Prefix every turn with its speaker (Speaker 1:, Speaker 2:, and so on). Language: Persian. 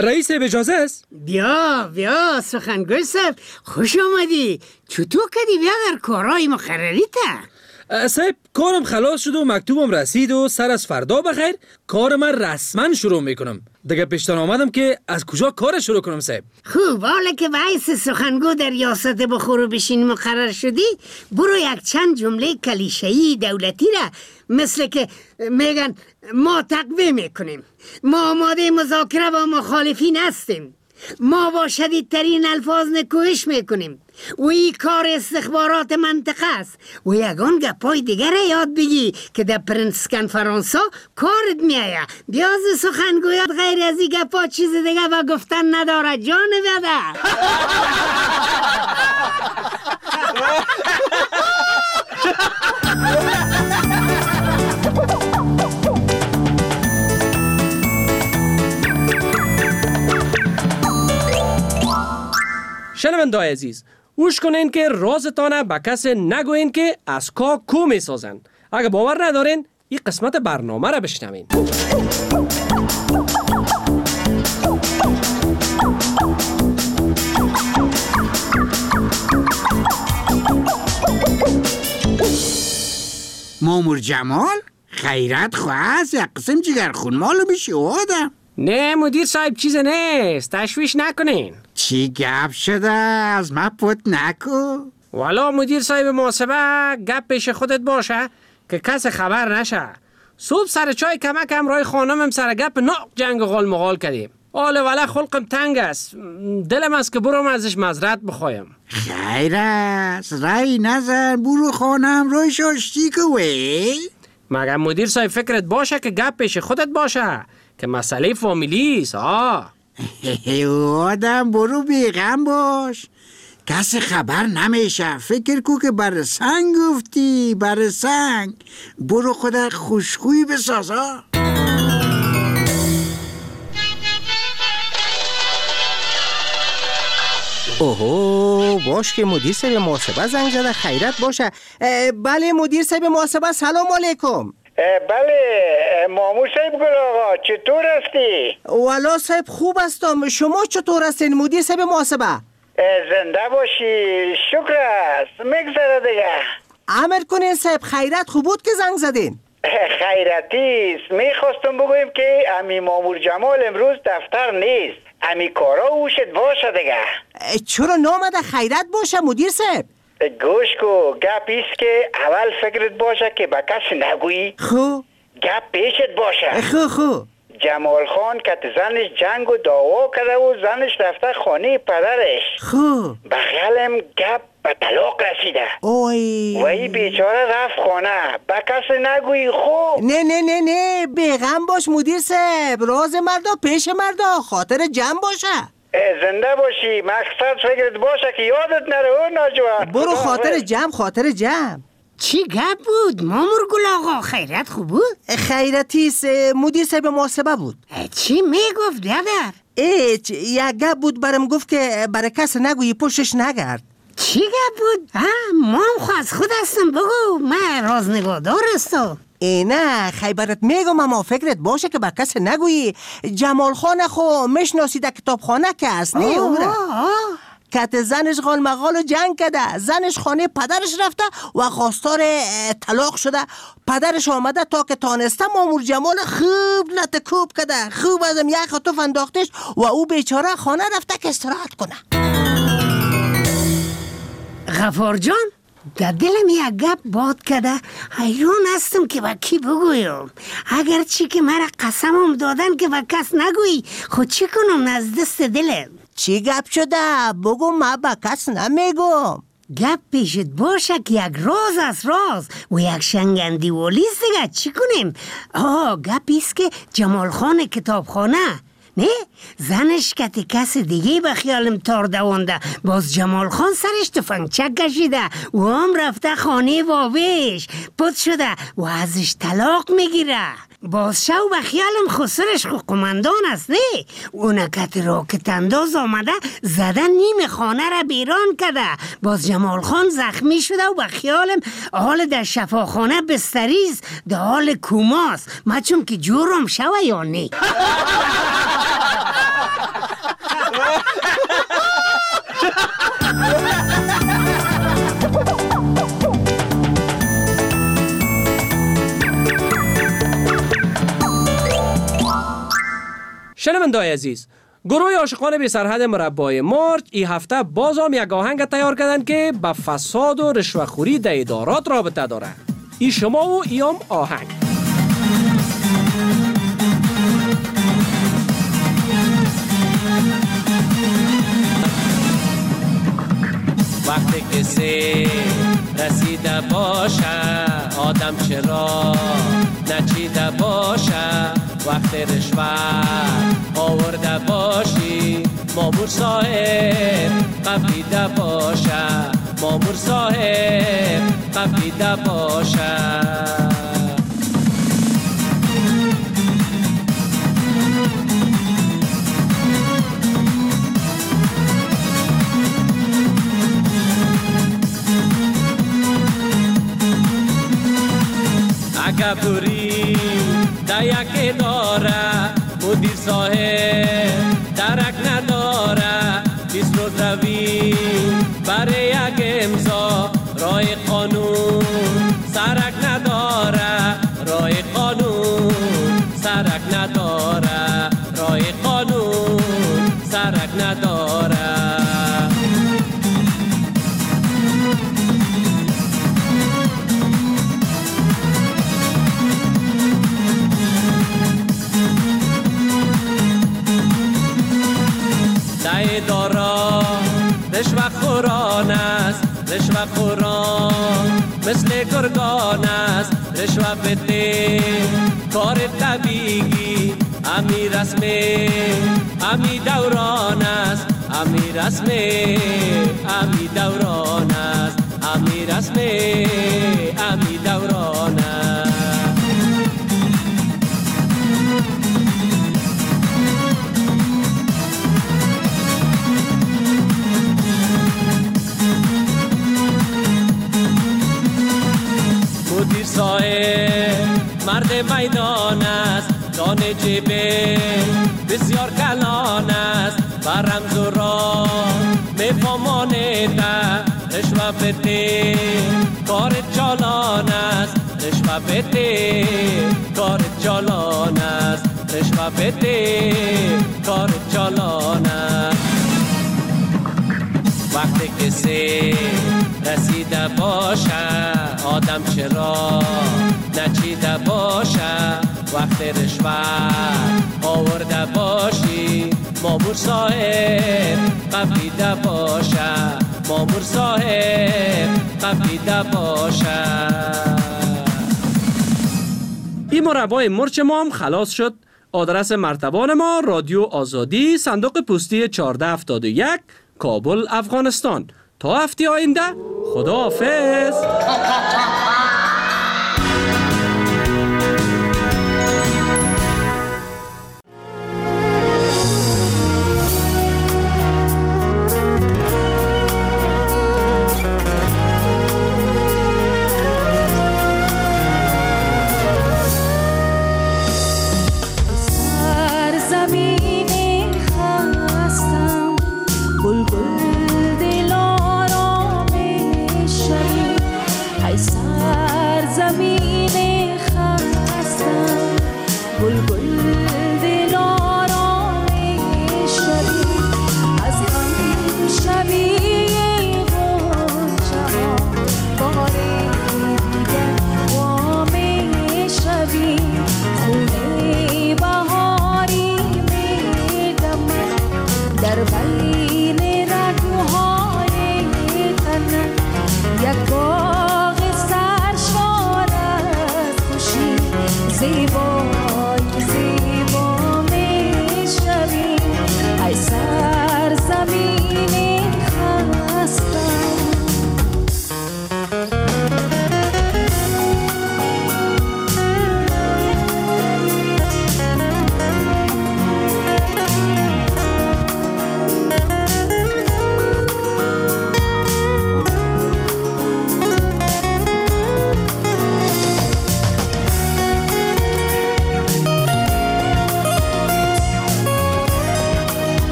Speaker 1: رئیس صاحب اجازه است؟
Speaker 2: بیا سخنگوی صاحب خوش آمدی. چطور کردی بیا در کارهای مقرری تا؟
Speaker 1: صاحب کارم خلاص شد و مکتوبم رسید و سر از فردا بخیر کار من رسما شروع میکنم. دیگه پیشتان آمدم که از کجا کار شروع کنم صاحب.
Speaker 2: خوب، حالا که باعث سخنگو در ریاست بخور و بشین مقرر شدی، برو یک چند جمله کلیشه‌ای دولتی را مثل که میگن ما تقویه میکنیم، ما آماده مذاکره با مخالفین هستیم، ما با شدیدترین الفاظ نکوهش میکنیم و این کار استخبارات منطقه است و یگان گپای دیگر یاد بگی که در پرنس کنفرانسا کارت میایه. بیاز سخنگویات غیر از این گپا چیز دیگه و گفتن نداره جان بیاده.
Speaker 3: شنونده‌های عزیز، گوش کنین که رازتانه به کسی نگوین که از کو میسازن. اگه باور ندارین این قسمت برنامه را بشنوین.
Speaker 4: مامور جمال خیرت خواست یک قسم جگر خون مالو بشی آدم.
Speaker 3: نه مدیر صاحب چیز نیست، تشویش نکنین.
Speaker 4: چی گپ شده؟ از من پت نکو.
Speaker 3: والا مدیر صاحب محاسبه گپ پیش خودت باشه که کس خبر نشه. صبح سر چای کمک همراه خانمم سر گپ ناق جنگ و غال مغال کردیم. حالا ولی خلقم تنگ است، دلم است که برام ازش معذرت بخوایم.
Speaker 4: خیر است، رای نزن، برو خانم روی شاشتی کوی.
Speaker 3: مگر مدیر صاحب فکرت باشه که گپ پیش خودت باشه که مسئله فامیلی است.
Speaker 4: آدم برو بیغم باش، کسی خبر نمیشه. فکر کو که بر سنگ گفتی، بر سنگ. برو خودت خوشخوی بسازا.
Speaker 5: اوهو باش که مدیر صاحب محاسبه زنگ زده. خیرت باشه. بله مدیر صاحب محاسبه، سلام علیکم.
Speaker 6: بله مامور صاحب گل آقا، چطور هستی؟
Speaker 5: والا صاحب خوب هستم، شما چطور هستین مدیر صاحب محاسبه؟
Speaker 6: زنده باشی، شکر است، میگذره دیگه.
Speaker 5: امر کنین صاحب، خیرت خوب بود که زنگ زدین.
Speaker 6: خیرتیست، میخواستم بگویم که امی مامور جمال امروز دفتر نیست، امی کارا اوشت باشه دیگه.
Speaker 5: چرا نامده خیرت باشه مدیر صاحب؟
Speaker 6: گوش کو، گپ ایست که اول فکرت باشه که به کسی نگویی.
Speaker 5: خو
Speaker 6: گپ پیشت باشه.
Speaker 5: خو
Speaker 6: جمال خان که زنش جنگ و دعوا کرده و زنش رفته خانه پدرش.
Speaker 5: خو
Speaker 6: بخیالم گپ به طلاق رسیده.
Speaker 5: اوی
Speaker 6: و این بیچاره رفت خانه، به کسی نگویی. خب
Speaker 5: نه بیغم باش مدیر صاحب، راز مردا پیش مردا، خاطر جمع باشه.
Speaker 6: زنده باشی، مقصد فکرت باشه که یادت نره او ناجوان.
Speaker 5: برو خاطر جمع.
Speaker 2: چی گپ بود مامور گل آقا؟ خیرت خوب بود؟
Speaker 5: خیرتیست مدیر صاحب محاسبه بود.
Speaker 2: چی میگفت بیادر؟
Speaker 5: یک گپ بود برم گفت که برای کس نگویی پشتش نگرد.
Speaker 2: چی گپ بود؟ ما هم خواست خود هستم، بگو، من رازنگادار هستم.
Speaker 5: نه خیبرت میگم، اما فکرت باشه که با کس نگویی. جمال خان خو میشناسی در کتابخانه که هست نه عمره کت زنش غال مغال و جنگ کده، زنش خانه پدرش رفته و خواستار طلاق شده. پدرش آمده تا که تانسته مامور جمال خوب لطکوب کده، خوب ازم یک خطوف انداختش و او بیچاره خانه رفته که استراحت کنه.
Speaker 2: غفار جان، در دلم یک گپ باد کده، حیران هستم که با کی بگویم. اگر چی که مرا قسمم دادن که با کس نگویی، خود چی کنم از دست دلم؟
Speaker 5: چی گپ شده؟ بگو، من با کس نمیگم.
Speaker 2: گپ پیشت باشه که یک راز است، راز و یک شنگندی ولیست دیگه. چی کنیم؟ گپیست که جمال خان کتابخانه نه زنش کتی کس دیگه به خیالم تار دوانده، باز جمال خان سرش تفنگچک کشیده و هم رفته خانه واویش پد شده و ازش طلاق میگیره. باز شو به خیالم خسرش قماندان است نه، اون کت راکت انداز آمده زده نیم خانه را بیران کرده. باز جمال خان زخمی شده و به خیالم حال در شفاخانه بستریز در حال کوماست. مچم که جورم شوه یا نه.
Speaker 3: شنونده‌های عزیز، گروه عاشقان بی سرحد مربای مارچ این هفته باز هم یک آهنگ تیار کردن که با فساد و رشوه‌خوری در ادارات رابطه داره. ای شما و ایام آهنگ. وقتی کسی رسیده باشه آدم چرا نچیده باشه، وقتی رشوت آورده باشی مامور صاحب قبیده باشه، مامور صاحب قبیده باشه. اگه بوری در یک اداره مدیر صاحب درک نداره، 20 روز روی برای یک امضا، راه قانون سرک نداره، راه قانون سرک نداره، راه قانون سرک نداره. دارا رشوه خوران است، رشوه خوران مثل گرگان است، رشوه بده کار طبیعی، امی رسم امی دوران است، امی رسم امی دوران است، امی رسم امی دوران است. مدیر صاحب مرد میدان است، دانه جیبه بسیار کلان است، بر رمز و راه میفهمانه تا رشوه بده کار چالان است، رشوه بده کار چالان است، رشوه بده کار چالان است. وقتی کسی رسیده باشه آدم چرا نچیده باشه، وقتی رشوت آورده باشی مامور صاحب قبیده باشه، مامور صاحب قبیده باشه. این مربای مرچ ما هم خلاص شد. آدرس مرتبان ما رادیو آزادی، صندوق پستی 1471، کابل، افغانستان. تا هفته آینده خداحافظ.
Speaker 7: زمین خستم بلبل